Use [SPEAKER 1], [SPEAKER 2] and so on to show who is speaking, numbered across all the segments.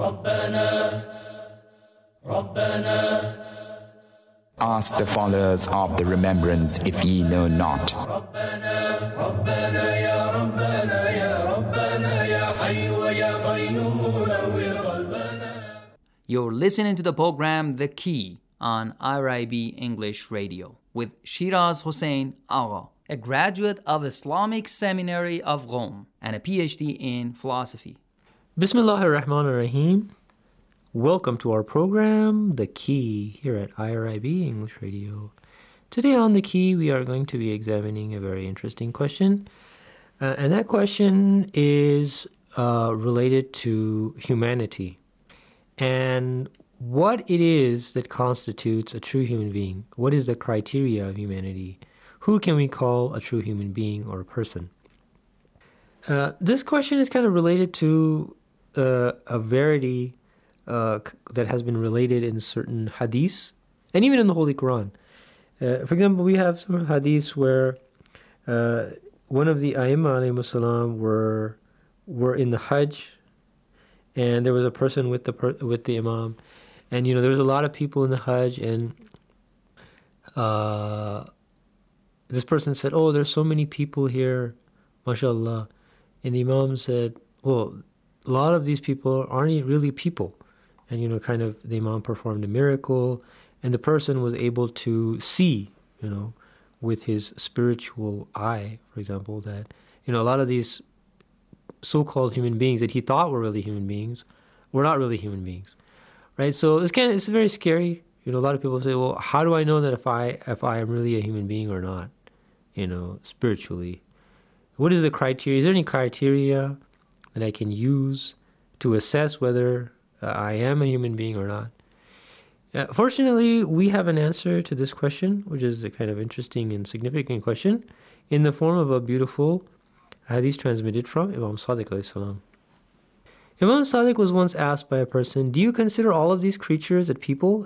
[SPEAKER 1] Ask the followers of the remembrance if ye know not.
[SPEAKER 2] You're listening to the program The Key on IRIB English Radio with Shiraz Hossein Agha, a graduate of Islamic Seminary of Rome and a PhD in philosophy.
[SPEAKER 3] Bismillahir Rahmanir Rahim. Welcome to our program, The Key, here at IRIB English Radio. Today on The Key, we are going to be examining a very interesting question. And that question is related to humanity and what it is that constitutes a true human being. What is the criteria of humanity? Who can we call a true human being or a person? This question is kind of related to a verity that has been related in certain hadiths and even in the Holy Quran. For example, we have some hadiths where one of the Aimma alayhimus salam were in the Hajj, and there was a person with the Imam, and there was a lot of people in the Hajj, and this person said, "Oh, there's so many people here, mashallah," and the Imam said, "Well, a lot of these people aren't really people," and kind of the Imam performed a miracle, and the person was able to see, with his spiritual eye, for example, that a lot of these so-called human beings that he thought were really human beings were not really human beings, right? So it's very scary. A lot of people say, well, how do I know that if I am really a human being or not, spiritually? What is the criteria? Is there any criteria that I can use to assess whether I am a human being or not? Fortunately, we have an answer to this question, which is a kind of interesting and significant question, in the form of a beautiful hadith transmitted from Imam Sadiq alayhi salam. Imam Sadiq was once asked by a person, "Do you consider all of these creatures as people?"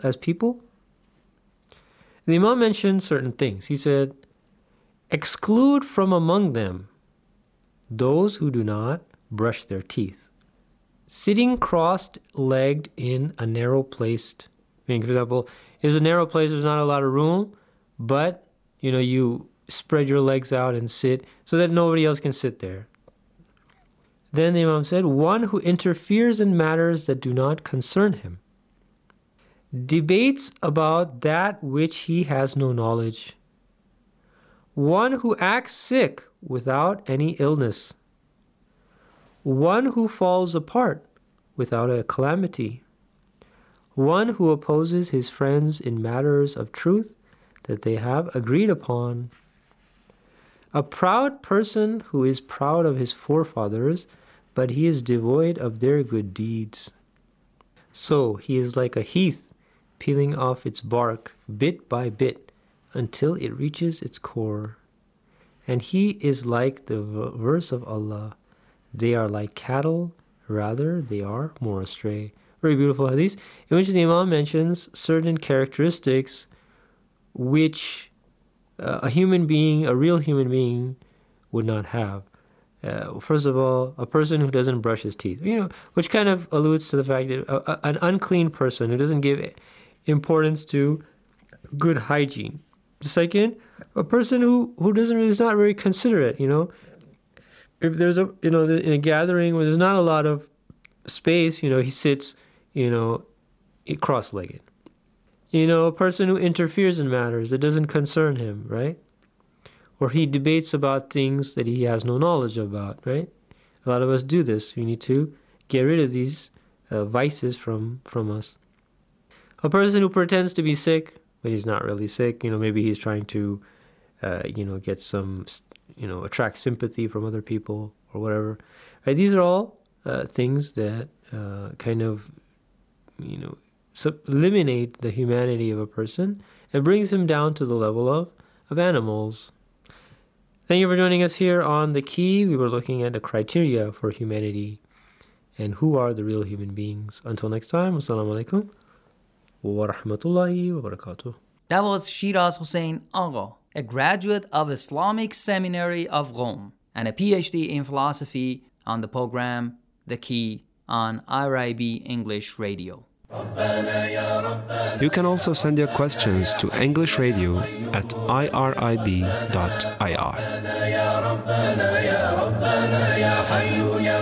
[SPEAKER 3] The Imam mentioned certain things. He said, "Exclude from among them those who do not brush their teeth, sitting cross-legged in a narrow placed." For example, if there's a narrow place, there's not a lot of room, but you spread your legs out and sit so that nobody else can sit there. Then the Imam said, "One who interferes in matters that do not concern him, debates about that which he has no knowledge, one who acts sick without any illness, one who falls apart without a calamity, one who opposes his friends in matters of truth that they have agreed upon, a proud person who is proud of his forefathers, but he is devoid of their good deeds. So he is like a heath peeling off its bark bit by bit until it reaches its core. And he is like the verse of Allah, they are like cattle, rather they are more astray." Very beautiful hadith, in which the Imam mentions certain characteristics which a real human being, would not have. First of all, a person who doesn't brush his teeth, which kind of alludes to the fact that an unclean person who doesn't give importance to good hygiene. Second, a person who is not very considerate. If there's in a gathering where there's not a lot of space, he sits, cross-legged. A person who interferes in matters that doesn't concern him, right? Or he debates about things that he has no knowledge about, right? A lot of us do this. We need to get rid of these vices from us. A person who pretends to be sick, but he's not really sick. Maybe he's trying to, get some, attract sympathy from other people or whatever. Right? These are all things that kind of, eliminate the humanity of a person and brings him down to the level of animals. Thank you for joining us here on The Key. We were looking at the criteria for humanity and who are the real human beings. Until next time, wassalamu alaikum wa rahmatullahi wa barakatuh.
[SPEAKER 2] That was Shiraz Hossein Agha, a graduate of Islamic Seminary of Rome and a PhD in philosophy on the program The Key on IRIB English Radio.
[SPEAKER 4] You can also send your questions to English Radio at irib.ir.